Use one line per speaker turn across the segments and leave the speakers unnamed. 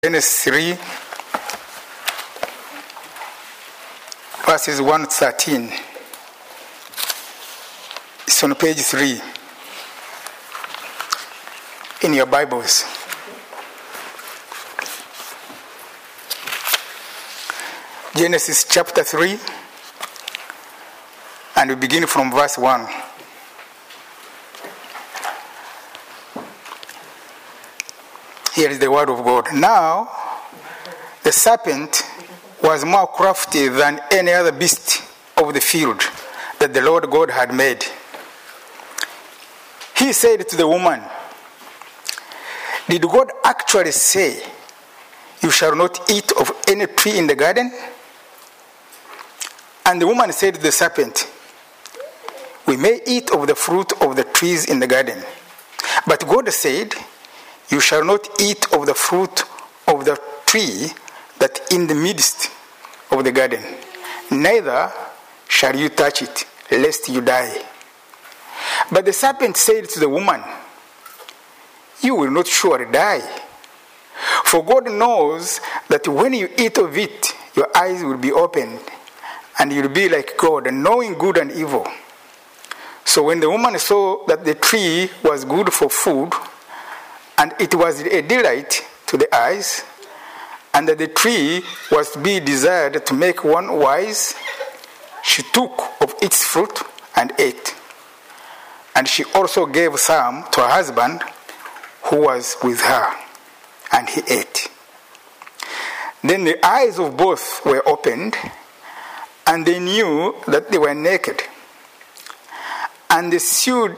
Genesis 3, verses 1 to 13. It's on page 3 in your Bibles. Genesis chapter 3, and we begin from verse 1. Here is the word of God. Now, the serpent was more crafty than any other beast of the field that the Lord God had made. He said to the woman, "Did God actually say, 'You shall not eat of any tree in the garden'?" And the woman said to the serpent, "We may eat of the fruit of the trees in the garden. But God said, 'You shall not eat of the fruit of the tree that in the midst of the garden, neither shall you touch it, lest you die.' But the serpent said to the woman, 'You will not surely die. For God knows that when you eat of it, your eyes will be opened, and you will be like God, knowing good and evil.' So when the woman saw that the tree was good for food, and it was a delight to the eyes, and that the tree was to be desired to make one wise, she took of its fruit and ate. And she also gave some to her husband who was with her, and he ate. Then the eyes of both were opened, and they knew that they were naked. And they sewed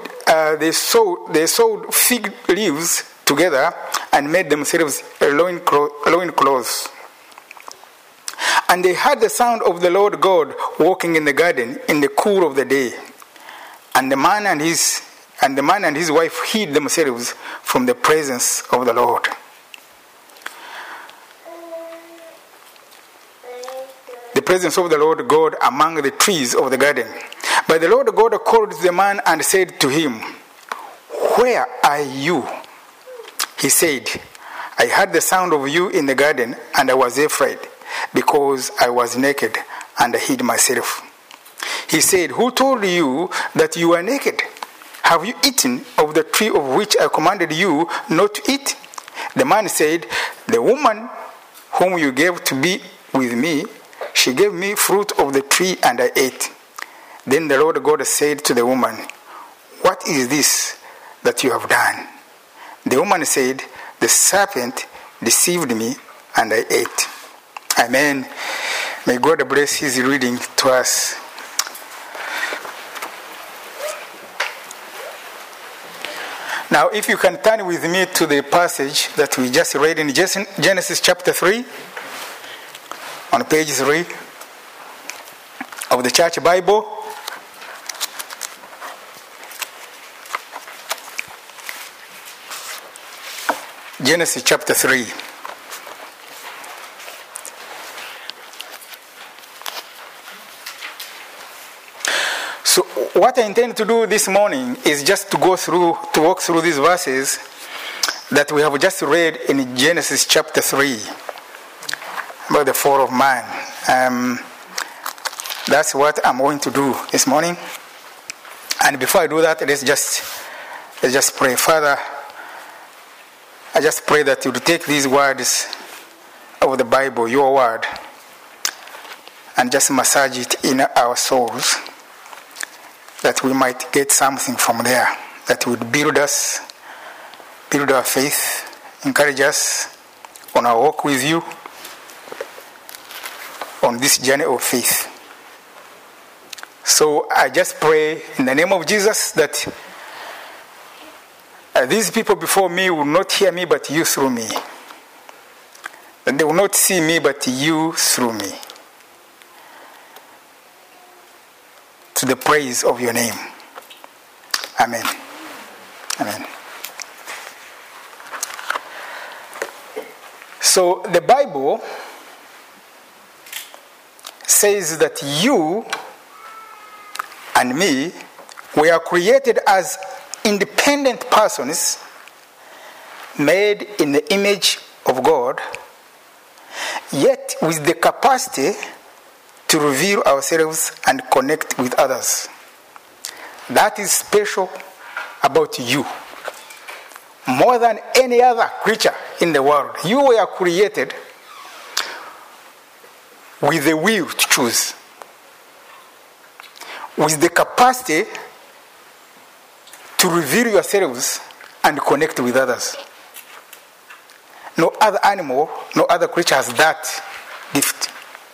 fig leaves together and made themselves loincloths. And they heard the sound of the Lord God walking in the garden in the cool of the day. And the man and his wife hid themselves from the presence of the Lord. The presence of the Lord God among the trees of the garden. But the Lord God called to the man and said to him, 'Where are you?' He said, 'I heard the sound of you in the garden, and I was afraid, because I was naked, and I hid myself.' He said, 'Who told you that you were naked? Have you eaten of the tree of which I commanded you not to eat?' The man said, 'The woman whom you gave to be with me, she gave me fruit of the tree, and I ate.' Then the Lord God said to the woman, 'What is this that you have done?' The woman said, 'The serpent deceived me, and I ate.'" Amen. May God bless his reading to us. Now, if you can turn with me to the passage that we just read in Genesis chapter 3, on page 3 of the Church Bible. Genesis chapter 3. So what I intend to do this morning is just to walk through these verses that we have just read in Genesis chapter 3 about the fall of man. That's what I'm going to do this morning. And before I do that, let's just pray. Father, I just pray that you would take these words of the Bible, your word, and just massage it in our souls, that we might get something from there, that would build us, build our faith, encourage us on our walk with you, on this journey of faith. So I just pray in the name of Jesus that these people before me will not hear me but you through me. That they will not see me but you through me. To the praise of your name. Amen. Amen. So the Bible says that you and me, we are created as independent persons made in the image of God yet with the capacity to reveal ourselves and connect with others. That is special about you. More than any other creature in the world, you were created with the will to choose, with the capacity to reveal yourselves and connect with others. No other animal, no other creature has that gift.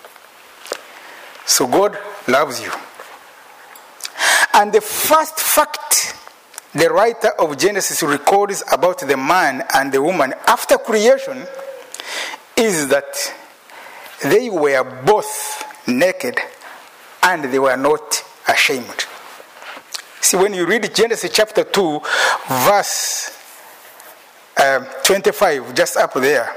So God loves you. And the first fact the writer of Genesis records about the man and the woman after creation is that they were both naked and they were not ashamed. See, when you read Genesis chapter 2, verse 25, just up there,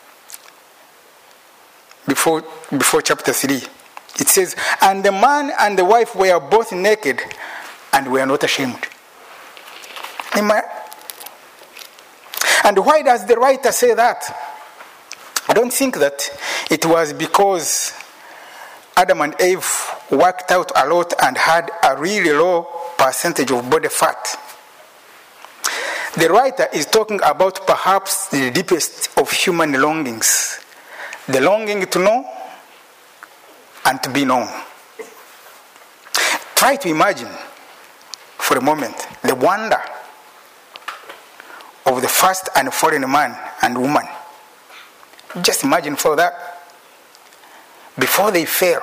before chapter 3, it says, and the man and the wife were both naked and were not ashamed. Amen. And why does the writer say that? I don't think that it was because Adam and Eve worked out a lot and had a really low percentage of body fat. The writer is talking about perhaps the deepest of human longings, the longing to know and to be known. Try to imagine for a moment the wonder of the first and fallen man and woman. Just imagine for that. Before they fell,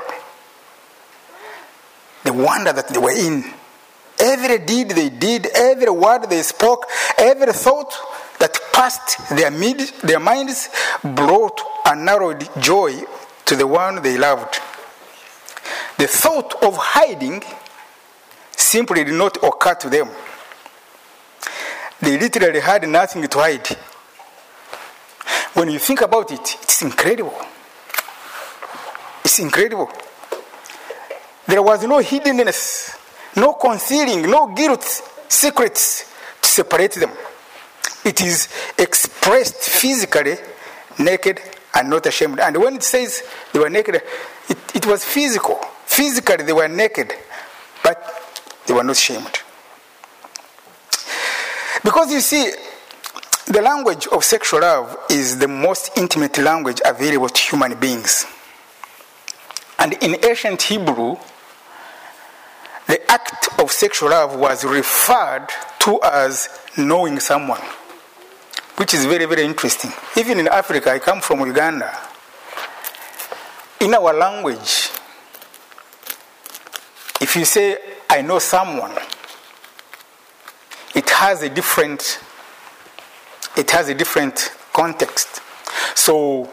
the wonder that they were in. Every deed they did, every word they spoke, every thought that passed their minds brought a narrowed joy to the one they loved. The thought of hiding simply did not occur to them. They literally had nothing to hide. When you think about it, it's incredible. It's incredible. There was no hiddenness, no concealing, no guilt, secrets to separate them. It is expressed physically, naked and not ashamed. And when it says they were naked, it was physical. Physically they were naked, but they were not ashamed. Because you see, the language of sexual love is the most intimate language available to human beings. And in ancient Hebrew, the act of sexual love was referred to as knowing someone, which is very, very interesting. Even in Africa, I come from Uganda. In our language, if you say, I know someone, it has a different context. So,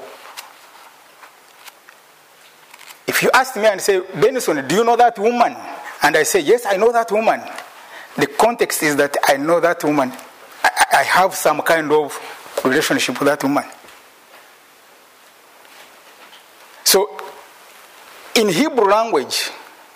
if you ask me and say, Benson, do you know that woman? And I say, yes, I know that woman. The context is that I know that woman. I have some kind of relationship with that woman. So, in Hebrew language,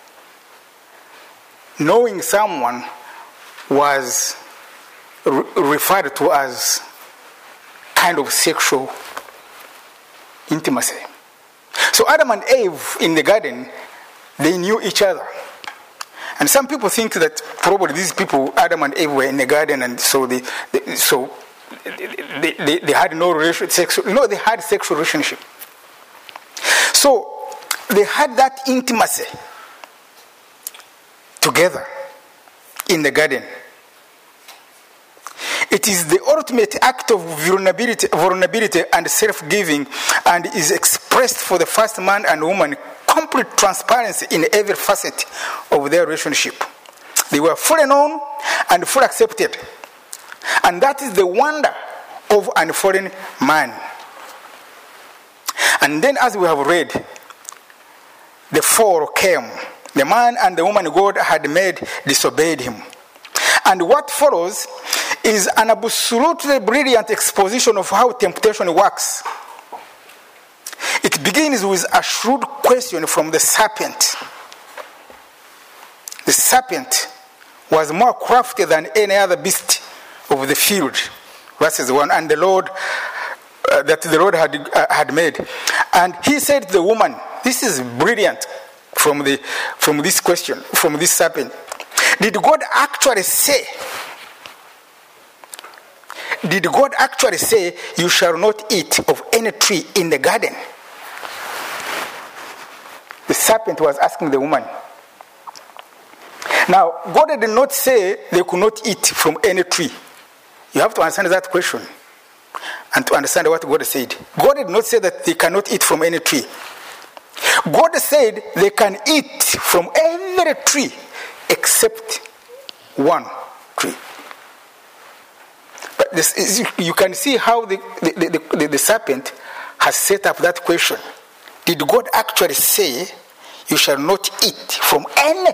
knowing someone was referred to as kind of sexual intimacy. So Adam and Eve in the garden, they knew each other. And some people think that probably these people, Adam and Eve, were in the garden, and so they had no relationship. No, they had sexual relationship. So they had that intimacy together in the garden. It is the ultimate act of vulnerability and self-giving, and is expressed for the first man and woman, complete transparency in every facet of their relationship. They were fully known and fully accepted. And that is the wonder of unfallen man. And then, as we have read, the fall came. The man and the woman God had made disobeyed him. And what follows is an absolutely brilliant exposition of how temptation works. It begins with a shrewd question from the serpent. The serpent was more crafty than any other beast of the field. Verses 1. And the Lord that the Lord had made. And he said to the woman, this is brilliant from this question, from this serpent. Did God actually say, you shall not eat of any tree in the garden? The serpent was asking the woman. Now, God did not say they could not eat from any tree. You have to understand that question and to understand what God said. God did not say that they cannot eat from any tree. God said they can eat from every tree except one tree. But you can see how the serpent has set up that question. Did God actually say, you shall not eat from any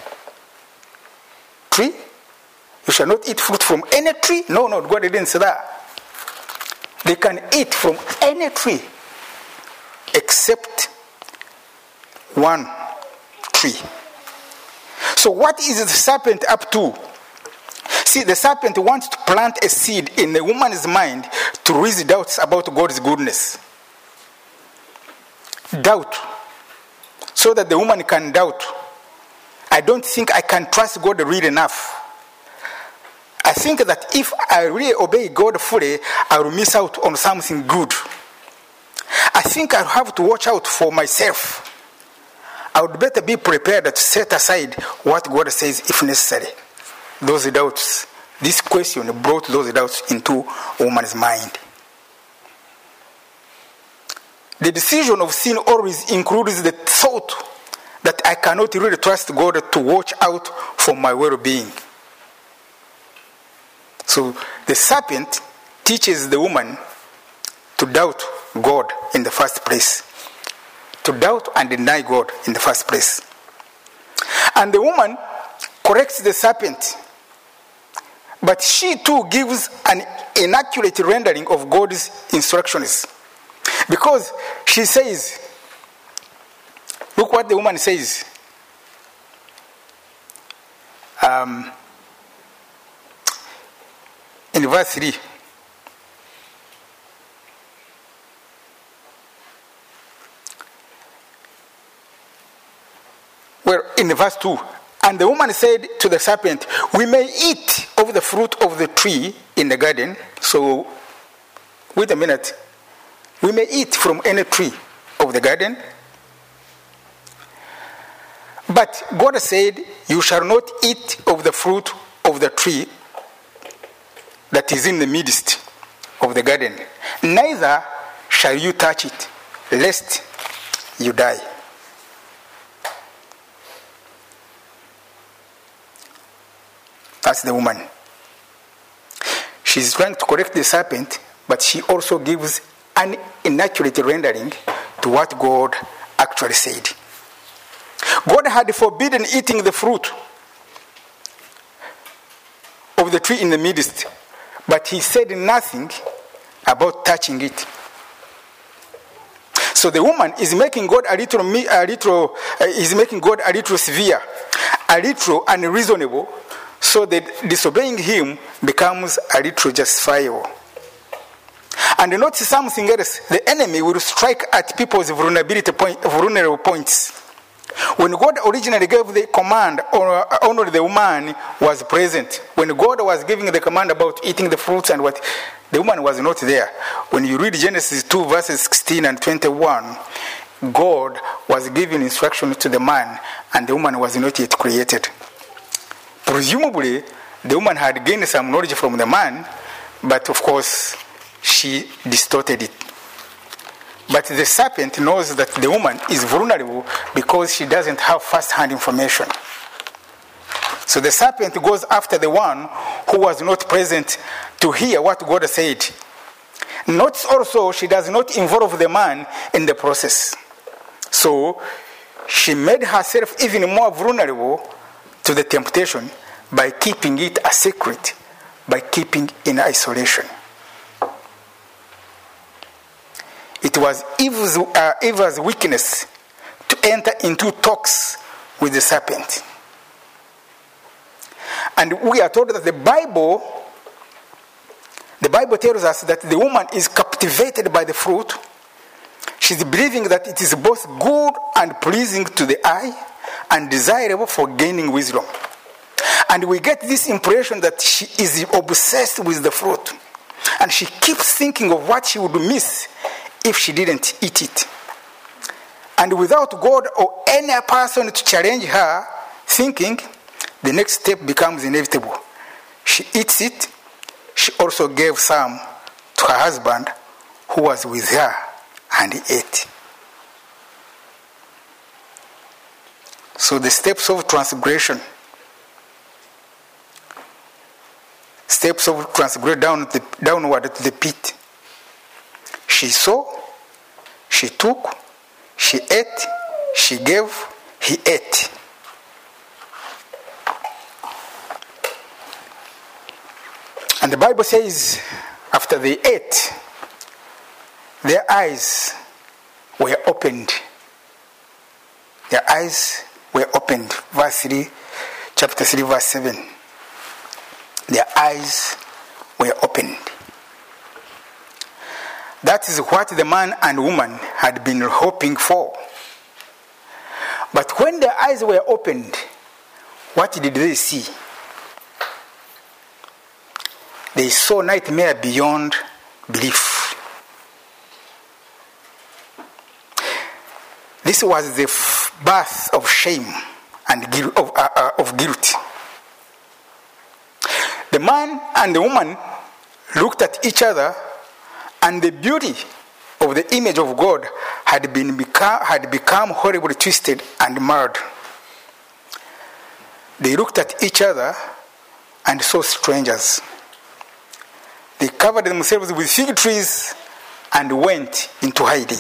tree? You shall not eat fruit from any tree? No, God didn't say that. They can eat from any tree except one tree. So what is the serpent up to? See, the serpent wants to plant a seed in the woman's mind to raise doubts about God's goodness. Doubt. So that the woman can doubt. I don't think I can trust God really enough. I think that if I really obey God fully, I will miss out on something good. I think I have to watch out for myself. I would better be prepared to set aside what God says if necessary. Those doubts, this question brought those doubts into a woman's mind. The decision of sin always includes the thought that I cannot really trust God to watch out for my well-being. So the serpent teaches the woman to doubt God in the first place. To doubt and deny God in the first place. And the woman corrects the serpent. But she too gives an inaccurate rendering of God's instructions. Because she says, look what the woman says. In verse 3. Well, in verse 2. And the woman said to the serpent, we may eat of the fruit of the tree in the garden. So, wait a minute. We may eat from any tree of the garden. But God said, you shall not eat of the fruit of the tree that is in the midst of the garden. Neither shall you touch it, lest you die. That's the woman. She's trying to correct the serpent, but she also gives an inaccurate rendering to what God actually said. God had forbidden eating the fruit of the tree in the midst, but he said nothing about touching it. So the woman is making God a little severe, a little unreasonable, so that disobeying him becomes a little justifiable. And notice something else. The enemy will strike at people's vulnerable points. When God originally gave the command, only the woman was present. When God was giving the command about eating the fruits and what, the woman was not there. When you read Genesis 2 verses 16 and 21, God was giving instructions to the man and the woman was not yet created. Presumably, the woman had gained some knowledge from the man, but of course, she distorted it. But the serpent knows that the woman is vulnerable because she doesn't have first-hand information. So the serpent goes after the one who was not present to hear what God said. Notice also, she does not involve the man in the process. So she made herself even more vulnerable to the temptation by keeping it a secret, by keeping in isolation. It was Eva's weakness to enter into talks with the serpent. And we are told that the Bible tells us that the woman is captivated motivated by the fruit. She's believing that it is both good and pleasing to the eye and desirable for gaining wisdom. And we get this impression that she is obsessed with the fruit. And she keeps thinking of what she would miss if she didn't eat it. And without God or any person to challenge her thinking, the next step becomes inevitable. She eats it. She also gave some to her husband who was with her, and he ate. So the steps of transgression. Steps of transgression downward to the pit. She saw, she took, she ate, she gave, he ate. And the Bible says, after they ate, their eyes were opened. Their eyes were opened. Verse 3, chapter 3, verse 7. Their eyes were opened. That is what the man and woman had been hoping for. But when their eyes were opened, what did they see? They saw nightmare beyond belief. This was the birth of shame and of guilt. The man and the woman looked at each other, and the beauty of the image of God had become horribly twisted and marred. They looked at each other and saw strangers. They covered themselves with fig trees and went into hiding.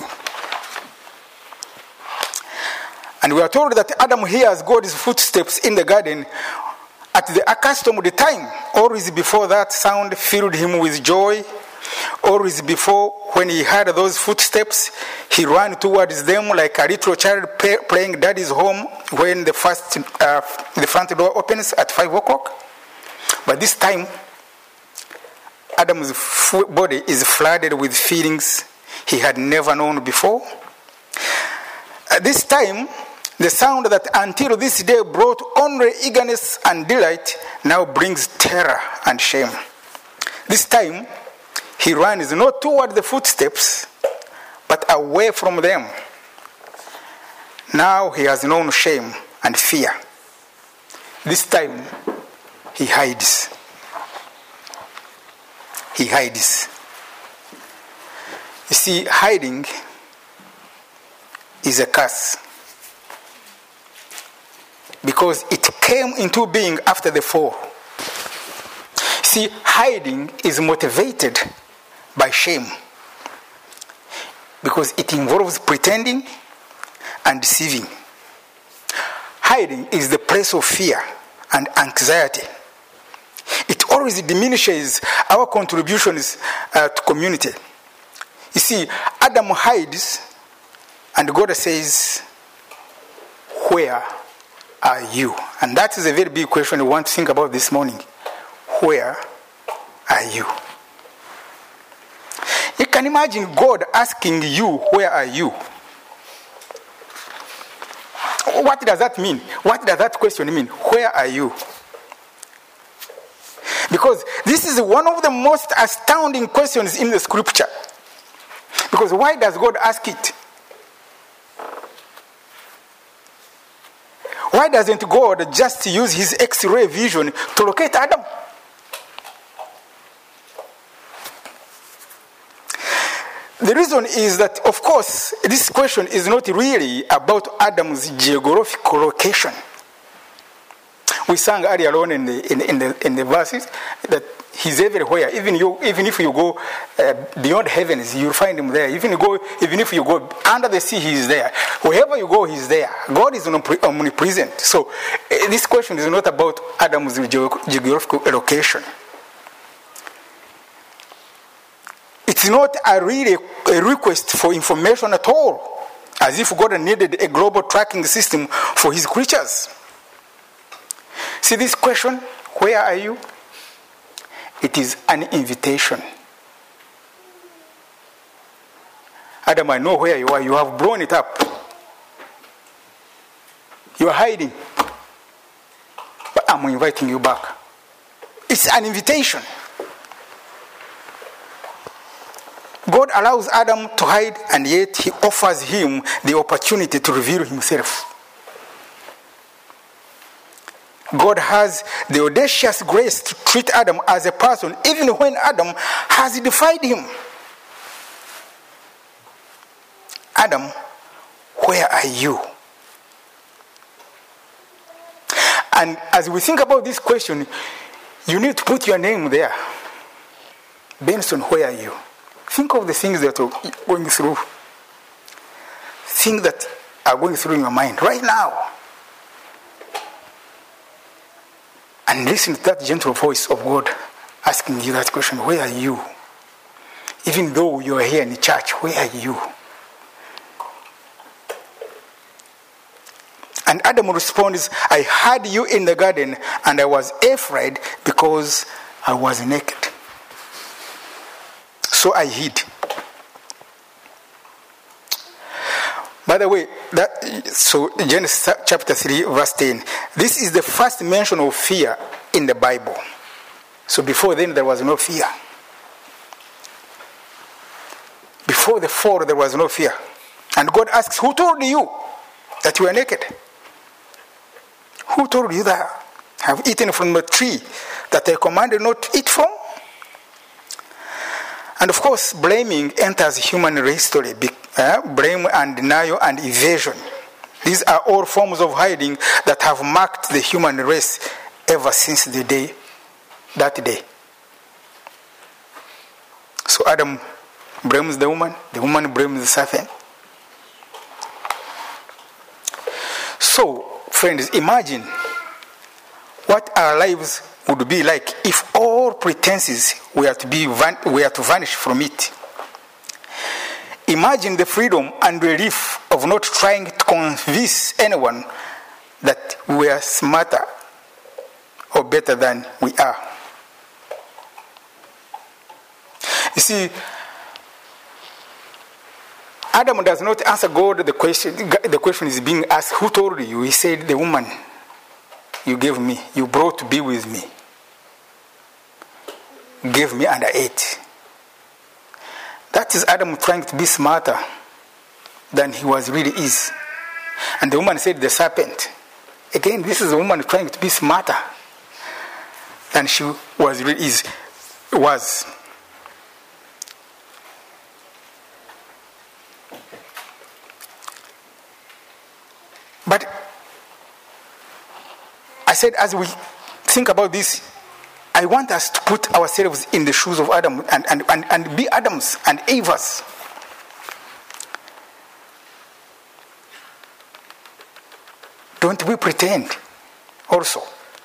And we are told that Adam hears God's footsteps in the garden at the accustomed time. Always before that sound filled him with joy. Always before, when he heard those footsteps, he ran towards them like a little child playing daddy's home when the front door opens at 5 o'clock. But this time, Adam's body is flooded with feelings he had never known before. At this time, the sound that until this day brought only eagerness and delight now brings terror and shame. This time, he runs not toward the footsteps, but away from them. Now he has known shame and fear. This time, he hides. He hides. You see, hiding is a curse, because it came into being after the fall. See, hiding is motivated by shame, because it involves pretending and deceiving. Hiding is the place of fear and anxiety. It always diminishes our contributions to community. You see, Adam hides, and God says, "Where are you?" And that is a very big question we want to think about this morning. Where are you? You can imagine God asking you, "Where are you?" What does that mean? What does that question mean? Where are you? Because this is one of the most astounding questions in the scripture. Because why does God ask it? Why doesn't God just use his X-ray vision to locate Adam? The reason is that, of course, this question is not really about Adam's geographical location. We sang earlier on in the verses that he's everywhere. Even if you go beyond heavens, you'll find him there. Even if you go under the sea, he is there. Wherever you go, he's there. God is omnipresent. So this question is not about Adam's geographical location. It's not really a request for information at all, as if God needed a global tracking system for his creatures. See this question, where are you? It is an invitation. Adam, I know where you are. You have blown it up. You are hiding. But I'm inviting you back. It's an invitation. God allows Adam to hide, and yet he offers him the opportunity to reveal himself. God has the audacious grace to treat Adam as a person, even when Adam has defied him. Adam, where are you? And as we think about this question, you need to put your name there. Benson, where are you? Think of the things that are going through. Things that are going through in your mind right now. And listen to that gentle voice of God asking you that question, where are you? Even though you are here in the church, where are you? And Adam responds, I had you in the garden and I was afraid because I was naked. So I hid. By the way, so Genesis chapter 3 verse 10, this is the first mention of fear in the Bible. So before then there was no fear. Before the fall there was no fear. And God asks, who told you that you are naked? Who told you that I have eaten from the tree that I commanded not to eat from? And of course, blaming enters human history. Blame and denial and evasion. These are all forms of hiding that have marked the human race ever since that day. So Adam blames the woman blames the serpent. So, friends, imagine what our lives would be like if all pretenses were to vanish from it. Imagine the freedom and relief of not trying to convince anyone that we are smarter or better than we are. You see, Adam does not answer God the question. The question is being asked, who told you? He said, the woman you gave me, you brought to be with me, gave me and I ate. That is Adam trying to be smarter than he really is. And the woman said, the serpent. Again, this is a woman trying to be smarter than she was. But I said, as we think about this, I want us to put ourselves in the shoes of Adam and be Adams and Evas. Don't we pretend also?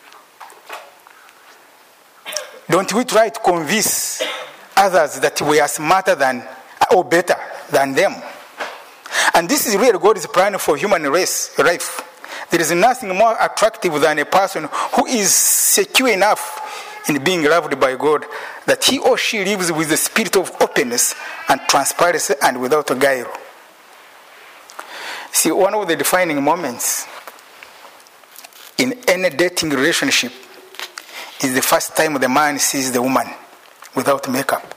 Don't we try to convince others that we are smarter than or better than them? And this is really God's plan for human race life. There is nothing more attractive than a person who is secure enough in being loved by God that he or she lives with the spirit of openness and transparency and without a guile. See, one of the defining moments in any dating relationship is the first time the man sees the woman without makeup.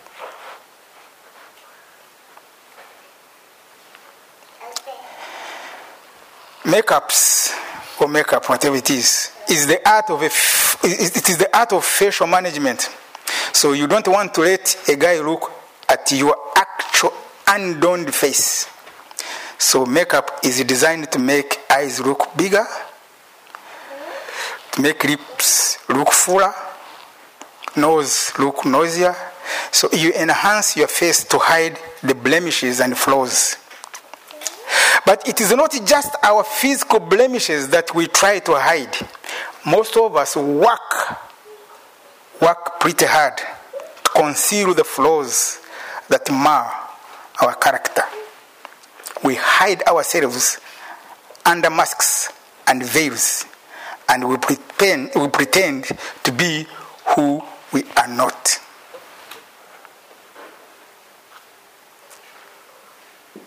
Makeups or makeup, whatever it is the art of it is the art of facial management. So you don't want to let a guy look at your actual undone face. So makeup is designed to make eyes look bigger, to make lips look fuller, nose look noisier. So you enhance your face to hide the blemishes and flaws. But it is not just our physical blemishes that we try to hide. Most of us work pretty hard to conceal the flaws that mar our character. We hide ourselves under masks and veils, and we pretend to be who we are not.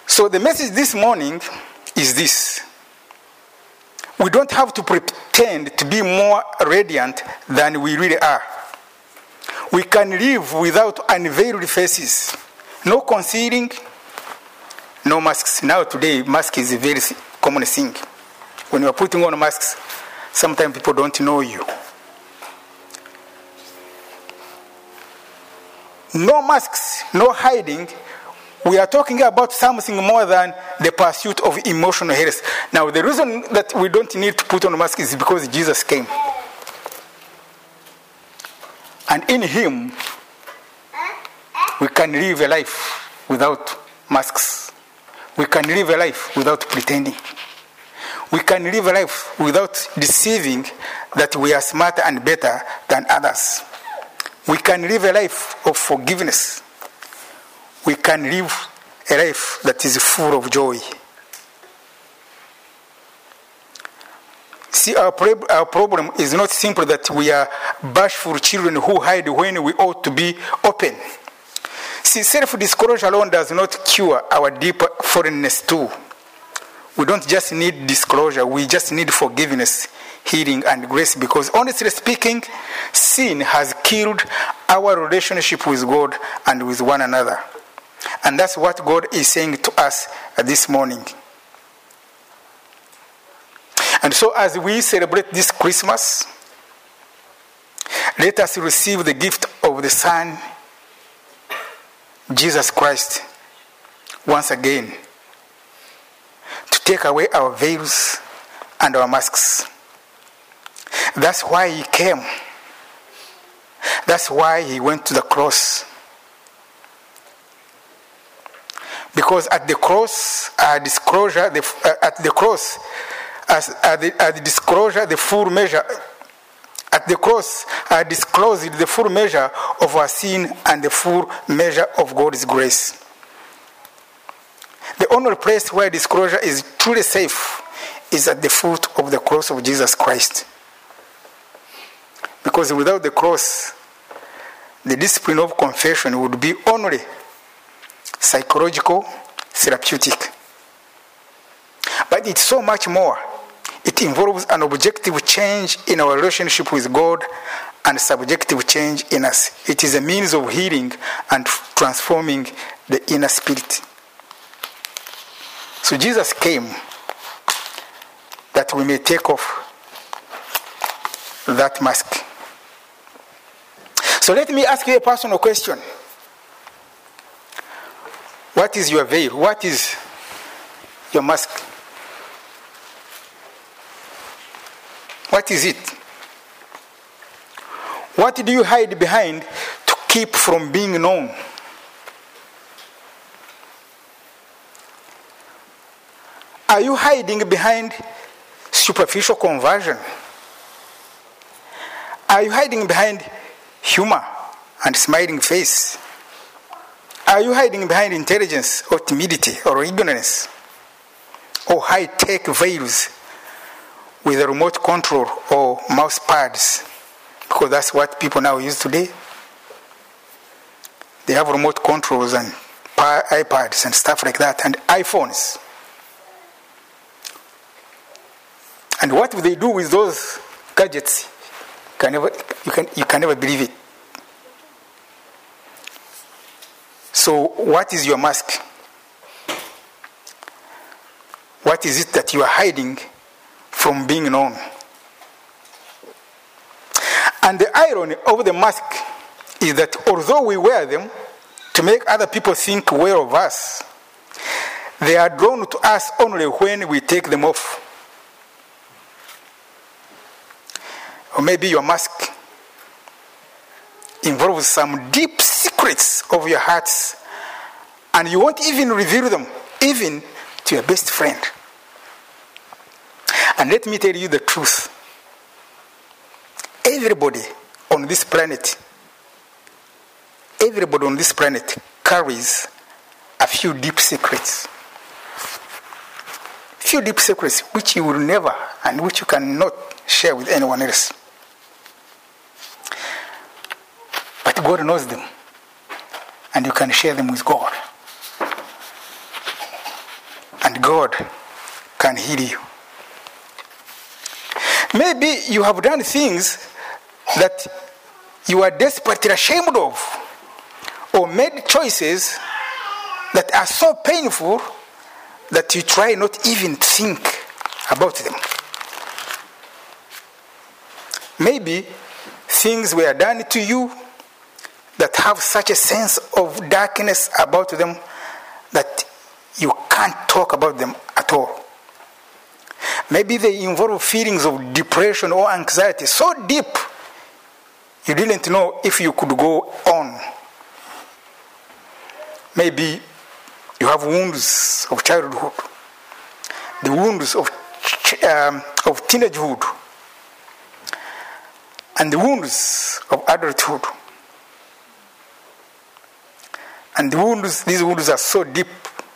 So the message this morning is this. We don't have to pretend to be more radiant than we really are. We can live without unveiled faces. No concealing, no masks. Now today, mask is a very common thing. When you are putting on masks, sometimes people don't know you. No masks, no hiding. We are talking about something more than the pursuit of emotional health. Now, the reason that we don't need to put on masks is because Jesus came. And in him, we can live a life without masks. We can live a life without pretending. We can live a life without deceiving that we are smarter and better than others. We can live a life of forgiveness. We can live a life that is full of joy. See, our problem is not simply that we are bashful children who hide when we ought to be open. See, self-disclosure alone does not cure our deep foreignness too. We don't just need disclosure, we just need forgiveness, healing, and grace, because honestly speaking, sin has killed our relationship with God and with one another. And that's what God is saying to us this morning. And so as we celebrate this Christmas, let us receive the gift of the Son, Jesus Christ, once again, to take away our veils and our masks. That's why he came. That's why he went to the cross. Because at the cross, disclosure, the full measure. At the cross, disclosed the full measure of our sin and the full measure of God's grace. The only place where disclosure is truly safe is at the foot of the cross of Jesus Christ. Because without the cross, the discipline of confession would be only psychological, therapeutic. But it's so much more. It involves an objective change in our relationship with God and subjective change in us. It is a means of healing and transforming the inner spirit. So Jesus came that we may take off that mask. So let me ask you a personal question. What is your veil? What is your mask? What is it? What do you hide behind to keep from being known? Are you hiding behind superficial conversion? Are you hiding behind humor and smiling face? Are you hiding behind intelligence or timidity or ignorance? Or high-tech veils with a remote control or mouse pads? Because that's what people now use today. They have remote controls and iPads and stuff like that, and iPhones. And what do they do with those gadgets? You can never believe it. So what is your mask? What is it that you are hiding from being known? And the irony of the mask is that although we wear them to make other people think well of us, they are drawn to us only when we take them off. Or maybe your mask involves some deep secrets of your hearts, and you won't even reveal them, even to your best friend. And let me tell you the truth. Everybody on this planet carries a few deep secrets. Few deep secrets which you will never and which you cannot share with anyone else. But God knows them, and you can share them with God. and God can heal you. Maybe you have done things that you are desperately ashamed of, or made choices that are so painful that you try not even to think about them. Maybe things were done to you that have such a sense of darkness about them that you can't talk about them at all. Maybe they involve feelings of depression or anxiety so deep you didn't know if you could go on. Maybe you have wounds of childhood, the wounds of teenagehood, and the wounds of adulthood. And these wounds are so deep.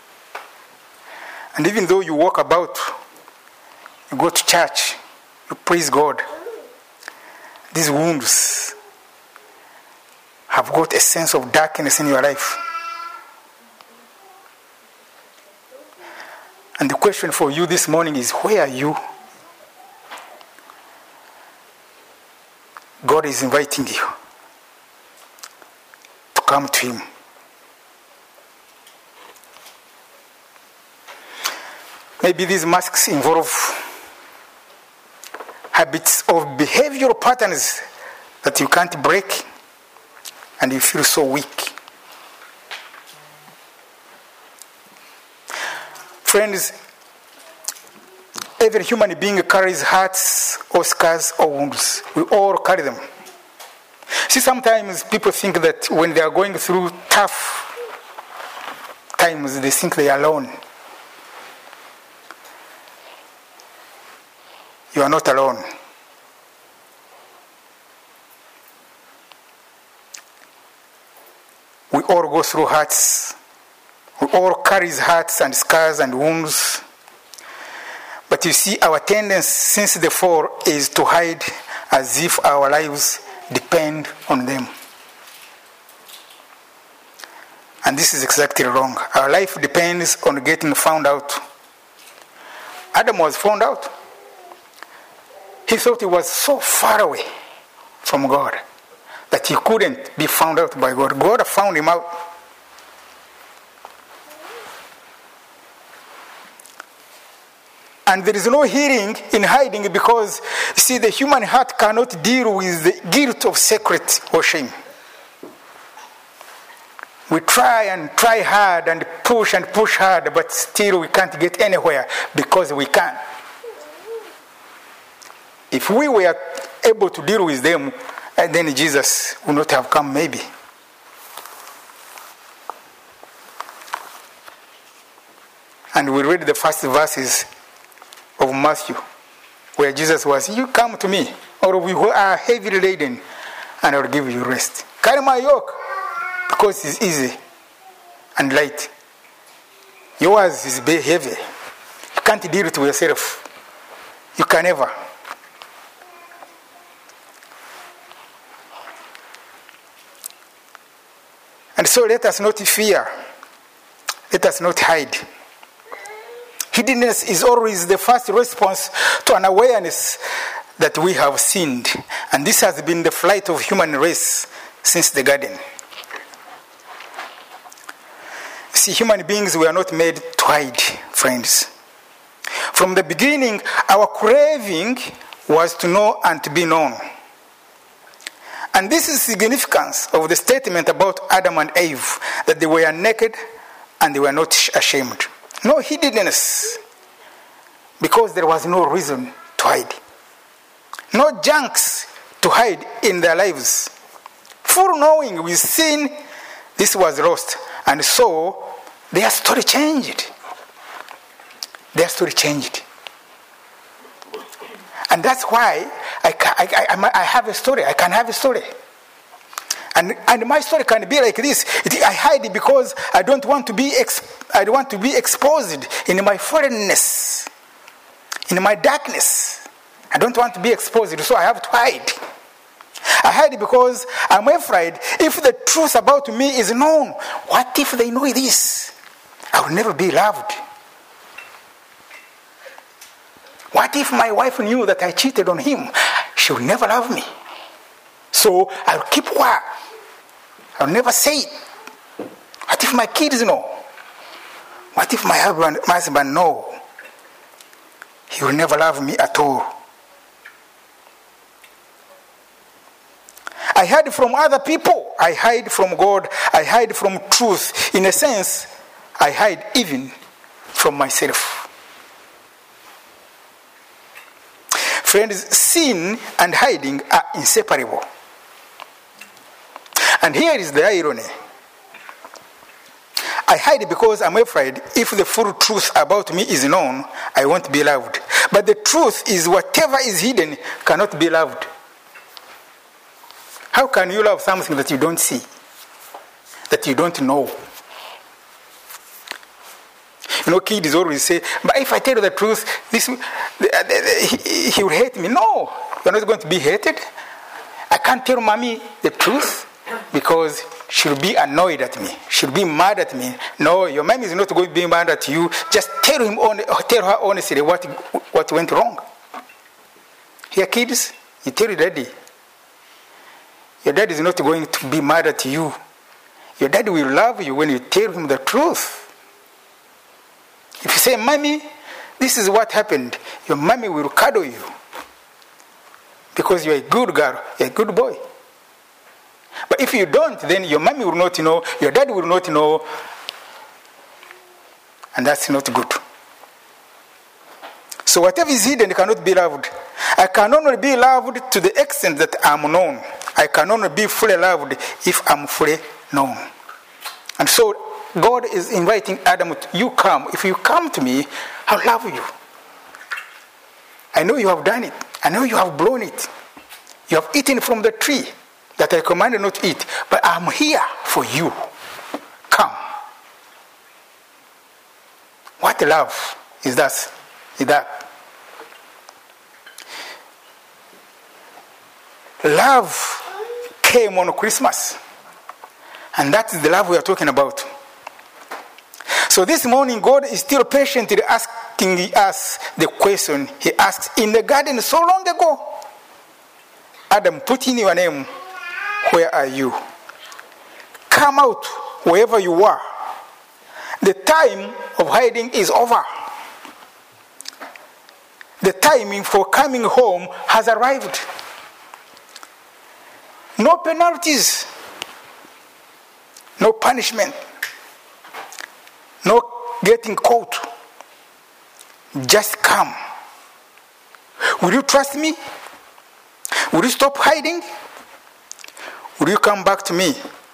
And even though you walk about, you go to church, you praise God, these wounds have got a sense of darkness in your life. And the question for you this morning is, where are you? God is inviting you to come to Him. Maybe these masks involve habits of behavioral patterns that you can't break, and you feel so weak. Friends, every human being carries hurts or scars or wounds. We all carry them. See, sometimes people think that when they are going through tough times, they think they are alone. You are not alone. We all go through hurts. We all carry hurts and scars and wounds. But you see, our tendency since the fall is to hide as if our lives depend on them. And this is exactly wrong. Our life depends on getting found out. Adam was found out. He thought he was so far away from God that he couldn't be found out by God. God found him out. And there is no healing in hiding, because, you see, the human heart cannot deal with the guilt of secret or shame. We try hard and push hard, but still we can't get anywhere because we can't. If we were able to deal with them, then Jesus would not have come, maybe. And we read the first verses of Matthew, where Jesus was, "You come to me, all of you who are heavily laden, and I will give you rest. Carry my yoke, because it's easy and light. Yours is very heavy. You can't deal it with yourself. You can never." And so let us not fear. Let us not hide. Hiddenness is always the first response to an awareness that we have sinned. And this has been the flight of human race since the garden. See, human beings were not made to hide, friends. From the beginning, our craving was to know and to be known. And this is the significance of the statement about Adam and Eve, that they were naked and they were not ashamed. No hiddenness, because there was no reason to hide. No junks to hide in their lives. Full knowing with sin, this was lost. And so, their story changed. Their story changed. And that's why I have a story. I can have a story. And my story can be like this. I hide it because I don't want to be exposed in my foreignness, in my darkness. I don't want to be exposed, so I have to hide. I hide because I'm afraid if the truth about me is known, what if they know this? I will never be loved. What if my wife knew that I cheated on him? She would never love me. So I'll keep quiet. I'll never say it. What if my kids know? What if my husband know? He will never love me at all. I hide from other people. I hide from God. I hide from truth. In a sense, I hide even from myself. Friends, sin and hiding are inseparable. And here is the irony. I hide because I'm afraid if the full truth about me is known, I won't be loved. But the truth is whatever is hidden cannot be loved. How can you love something that you don't see, that you don't know? You know, kids always say, but if I tell you the truth, he will hate me. No, you're not going to be hated. I can't tell mommy the truth because she'll be annoyed at me. She'll be mad at me. No, your mommy is not going to be mad at you. Just tell her honestly what went wrong. Here, kids, you tell your daddy. Your dad is not going to be mad at you. Your daddy will love you when you tell him the truth. If you say, mommy, this is what happened, your mommy will cuddle you. Because you're a good girl, you're a good boy. But if you don't, then your mommy will not know, your dad will not know, and that's not good. So whatever is hidden cannot be loved. I can only be loved to the extent that I'm known. I can only be fully loved if I'm fully known. And so God is inviting Adam, you come. If you come to me, I'll love you. I know you have done it. I know you have blown it. You have eaten from the tree that I commanded not to eat. But I'm here for you. Come. What love is that? Love came on Christmas. And that is the love we are talking about. So this morning, God is still patiently asking us the question he asked in the garden so long ago. Adam, put in your name. Where are you? Come out wherever you are. The time of hiding is over. The timing for coming home has arrived. No penalties. No punishment. No getting caught. Just come. Will you trust me? Will you stop hiding? Will you come back to me?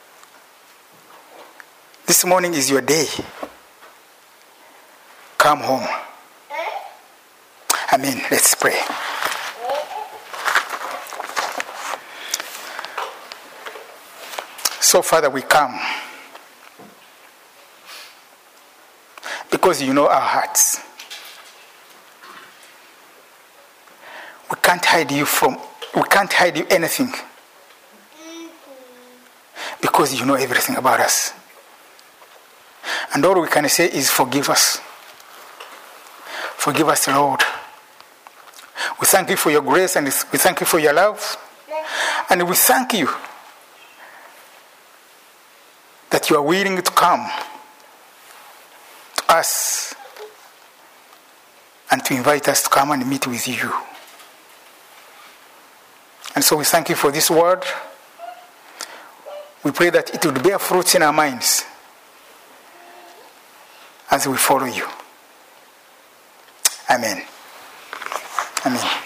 This morning is your day. Come home. Amen. Let's pray. So, Father, we come because you know our hearts. We can't hide you anything because you know everything about us. And all we can say is forgive us. Forgive us, Lord. We thank you for your grace and we thank you for your love. And we thank you that you are willing to come to us and to invite us to come and meet with you. And so we thank you for this word. We pray that it would bear fruits in our minds as we follow you. Amen. Amen.